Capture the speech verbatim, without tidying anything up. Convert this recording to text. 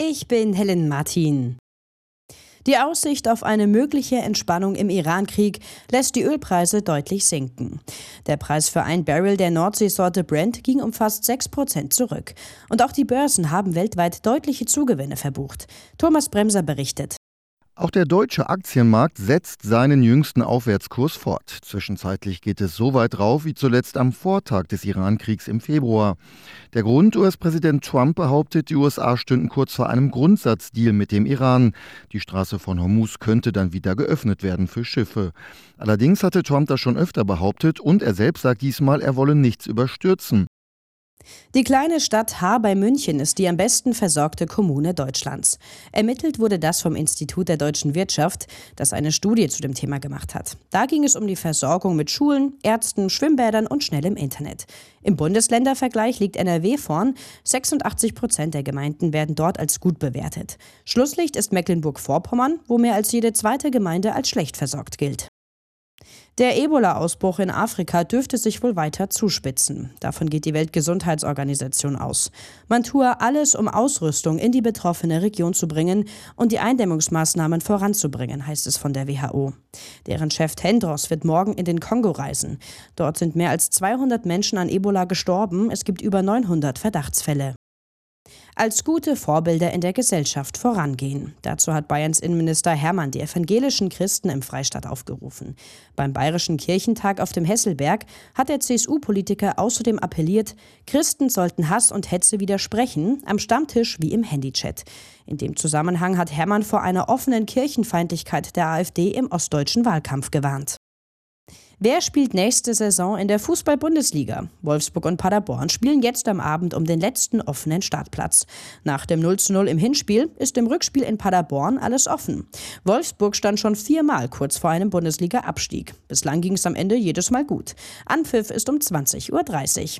Ich bin Helen Martin. Die Aussicht auf eine mögliche Entspannung im Irankrieg lässt die Ölpreise deutlich sinken. Der Preis für ein Barrel der Nordseesorte Brent ging um fast sechs Prozent zurück. Und auch die Börsen haben weltweit deutliche Zugewinne verbucht. Thomas Bremser berichtet. Auch der deutsche Aktienmarkt setzt seinen jüngsten Aufwärtskurs fort. Zwischenzeitlich geht es so weit rauf wie zuletzt am Vortag des Irankriegs im Februar. Der Grund: U S-Präsident Trump behauptet, die U S A stünden kurz vor einem Grundsatzdeal mit dem Iran. Die Straße von Hormuz könnte dann wieder geöffnet werden für Schiffe. Allerdings hatte Trump das schon öfter behauptet und er selbst sagt diesmal, er wolle nichts überstürzen. Die kleine Stadt Haar bei München ist die am besten versorgte Kommune Deutschlands. Ermittelt wurde das vom Institut der deutschen Wirtschaft, das eine Studie zu dem Thema gemacht hat. Da ging es um die Versorgung mit Schulen, Ärzten, Schwimmbädern und schnellem Internet. Im Bundesländervergleich liegt N R W vorn. sechsundachtzig Prozent der Gemeinden werden dort als gut bewertet. Schlusslicht ist Mecklenburg-Vorpommern, wo mehr als jede zweite Gemeinde als schlecht versorgt gilt. Der Ebola-Ausbruch in Afrika dürfte sich wohl weiter zuspitzen. Davon geht die Weltgesundheitsorganisation aus. Man tue alles, um Ausrüstung in die betroffene Region zu bringen und die Eindämmungsmaßnahmen voranzubringen, heißt es von der W H O. Deren Chef Tedros wird morgen in den Kongo reisen. Dort sind mehr als zweihundert Menschen an Ebola gestorben. Es gibt über neunhundert Verdachtsfälle. Als gute Vorbilder in der Gesellschaft vorangehen. Dazu hat Bayerns Innenminister Hermann die evangelischen Christen im Freistaat aufgerufen. Beim Bayerischen Kirchentag auf dem Hesselberg hat der C S U-Politiker außerdem appelliert, Christen sollten Hass und Hetze widersprechen, am Stammtisch wie im Handychat. In dem Zusammenhang hat Hermann vor einer offenen Kirchenfeindlichkeit der AfD im ostdeutschen Wahlkampf gewarnt. Wer spielt nächste Saison in der Fußball-Bundesliga? Wolfsburg und Paderborn spielen jetzt am Abend um den letzten offenen Startplatz. Nach dem null zu null im Hinspiel ist im Rückspiel in Paderborn alles offen. Wolfsburg stand schon viermal kurz vor einem Bundesliga-Abstieg. Bislang ging es am Ende jedes Mal gut. Anpfiff ist um zwanzig Uhr dreißig.